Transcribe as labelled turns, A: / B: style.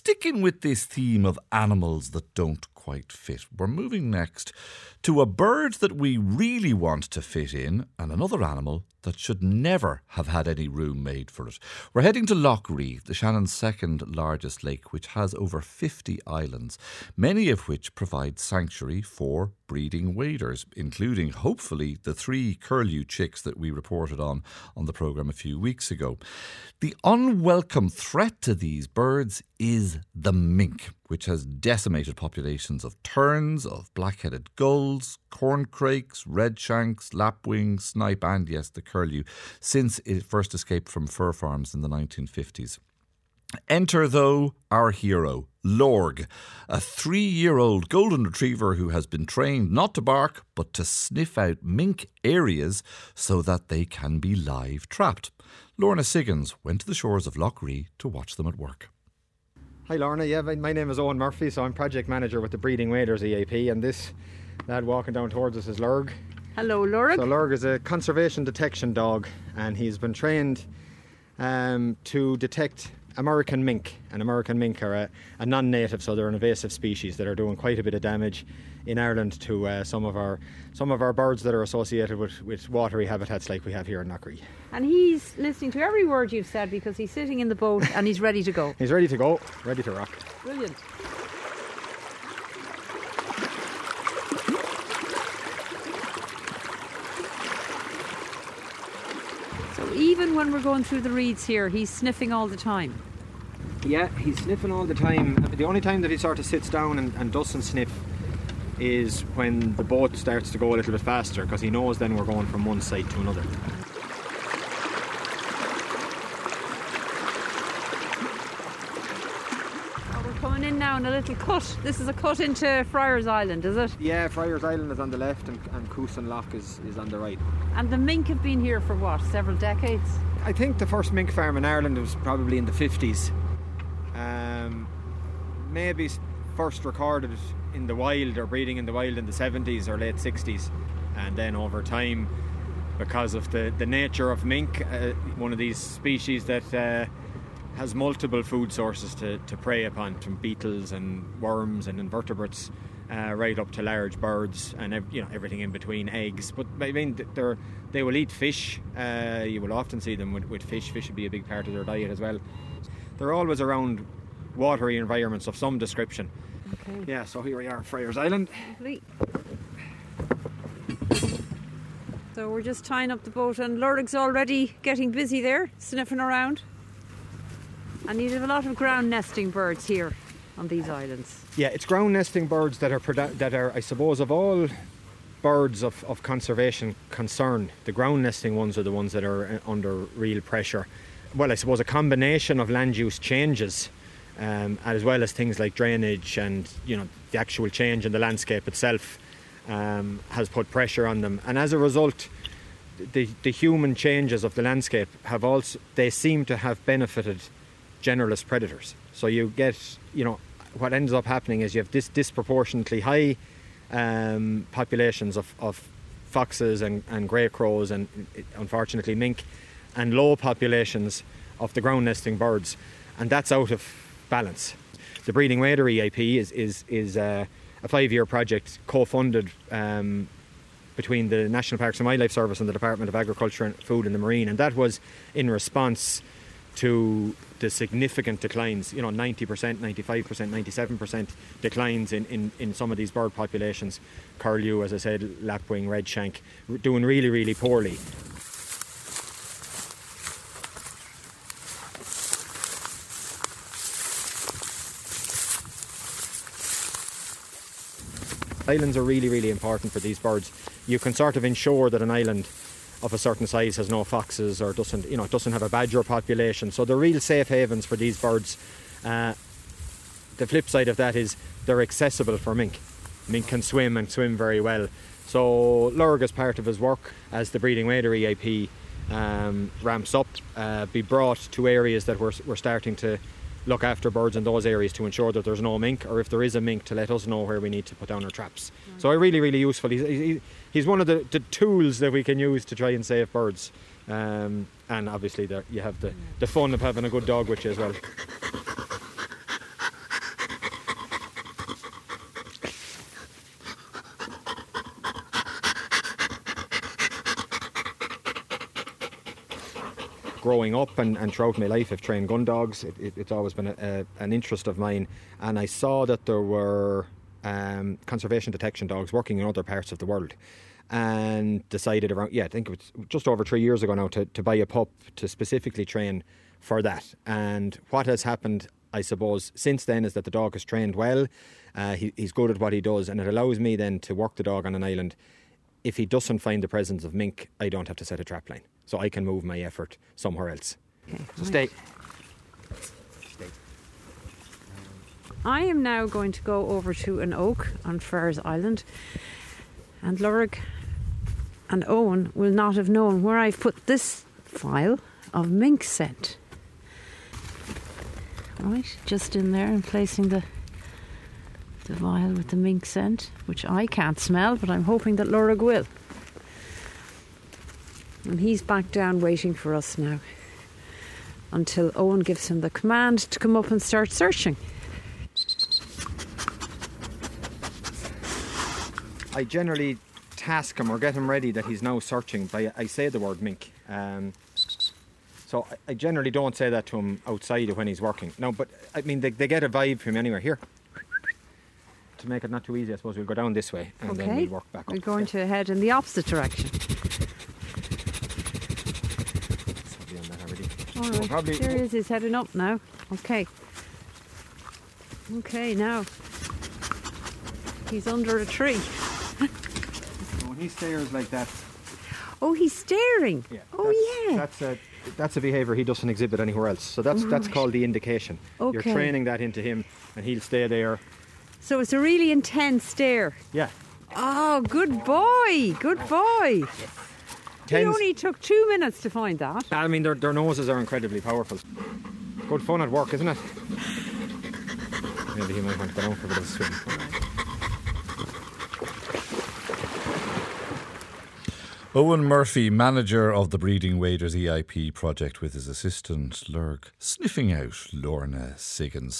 A: sticking with this theme of animals that don't quite fit, we're moving next to a bird that we really want to fit in and another animal that should never have had any room made for it. We're heading to Lough Ree, the Shannon's second largest lake, which has over 50 islands, many of which provide sanctuary for breeding waders, including, hopefully, the 3 curlew chicks that we reported on the programme a few weeks ago. The unwelcome threat to these birds is the mink, which has decimated populations of terns, of black-headed gulls, corncrakes, redshanks, lapwings, snipe and, yes, the curlew, since it first escaped from fur farms in the 1950s. Enter, though, our hero, Lorg, a 3-year-old golden retriever who has been trained not to bark but to sniff out mink areas so that they can be live trapped. Lorna Siggins went to the shores of Lough Ree to watch them at work.
B: Hi Lorna, my name is Owen Murphy, so I'm project manager with the Breeding Waders EAP, and this lad walking down towards us is Lorg.
C: Hello, Lorg.
B: So Lorg is a conservation detection dog, and he's been trained to detect American mink. And American mink are a non-native, so they're an invasive species that are doing quite a bit of damage in Ireland to some of our birds that are associated with watery habitats like we have here in Lough Ree.
C: And he's listening to every word you've said because he's sitting in the boat and he's ready to go.
B: He's ready to go, ready to rock.
C: Brilliant. So even when we're going through the reeds here, he's sniffing all the time.
B: Yeah, he's sniffing all the time. The only time that he sort of sits down and doesn't sniff is when the boat starts to go a little bit faster, because he knows then we're going from one site to another.
C: We're coming in now in a little cut. This is a cut into Friars Island, is it?
B: Yeah, Friars Island is on the left and Coosan Lough is on the right.
C: And the mink have been here for what, several decades?
B: I think the first mink farm in Ireland was probably in the 50s. Maybe first recorded in the wild or breeding in the wild in the 70s or late 60s, and then over time, because of the nature of mink, one of these species that has multiple food sources to prey upon, from beetles and worms and invertebrates right up to large birds and everything in between, eggs. But I mean, they will eat fish. You will often see them with fish. Fish would be a big part of their diet as well. They're always around watery environments of some description.
C: Okay.
B: Yeah, so here we are, Friars Island.
C: Lovely. So we're just tying up the boat, and Lorg's already getting busy there, sniffing around. And you have a lot of ground nesting birds here on these islands.
B: Yeah, it's ground nesting birds that are, I suppose, of all birds of conservation concern, the ground nesting ones are the ones that are under real pressure. Well, I suppose a combination of land use changes, as well as things like drainage and the actual change in the landscape itself has put pressure on them. And as a result, the human changes of the landscape they seem to have benefited generalist predators. So you get, what ends up happening is you have disproportionately high populations of foxes and grey crows and unfortunately mink, and low populations of the ground nesting birds, and that's out of balance. The Breeding Wader EAP is a 5-year project co-funded between the National Parks and Wildlife Service and the Department of Agriculture and Food and the Marine, and that was in response to the significant declines, 90%, 95%, 97% declines in some of these bird populations. Curlew, as I said, lapwing, redshank, doing really, really poorly. Islands are really, really important for these birds. You can sort of ensure that an island of a certain size has no foxes or doesn't have a badger population. So they're real safe havens for these birds. The flip side of that is they're accessible for mink. Mink can swim and swim very well. So Lorg, as part of his work as the Breeding Wader EAP ramps up, be brought to areas that we're starting to look after birds in those areas to ensure that there's no mink, or if there is a mink, to let us know where we need to put down our traps. So really, really useful. He's one of the tools that we can use to try and save birds. And obviously you have the fun of having a good dog with you as well. growing up and throughout my life I've trained gun dogs. It's always been an interest of mine, and I saw that there were conservation detection dogs working in other parts of the world, and decided around, I think it was just over 3 years ago now, to buy a pup to specifically train for that. And what has happened, I suppose, since then is that the dog has trained well, he's good at what he does, and it allows me then to work the dog on an island. If he doesn't find the presence of mink, I don't have to set a trap line, so I can move my effort somewhere else.
C: Okay,
B: So stay.
C: I am now going to go over to an oak on Ferrers Island, and Lurg and Owen will not have known where I've put this vial of mink scent. Right, just in there, and placing the vial with the mink scent, which I can't smell, but I'm hoping that Lurg will. And he's back down waiting for us now, until Owen gives him the command to come up and start searching.
B: I generally task him or get him ready that he's now searching by, I say the word mink. So I generally don't say that to him outside of when he's working. No, but I mean, they get a vibe from him anywhere. Here. To make it not too easy, I suppose we'll go down this way and then we'll work back up.
C: We're going to head in the opposite direction.
B: Be on that already.
C: All
B: So
C: right,
B: probably-
C: there he is, he's heading up now. Okay. Okay, now. He's under a tree.
B: So when he stares like that,
C: Oh, he's staring. Oh, yeah.
B: That's a behaviour he doesn't exhibit anywhere else. So that's called the indication. You're
C: Okay.
B: training that into him, and he'll stay there.
C: So it's a really intense stare.
B: Yeah.
C: Oh, good boy. Good boy. He
B: Tens-
C: only took 2 minutes to find that.
B: I mean, their noses are incredibly powerful. Good fun at work, isn't it? Maybe he might want to go down for a bit of a swim.
A: Owen Murphy, manager of the Breeding Waders EIP project, with his assistant Lurg, sniffing out Lorna Siggins.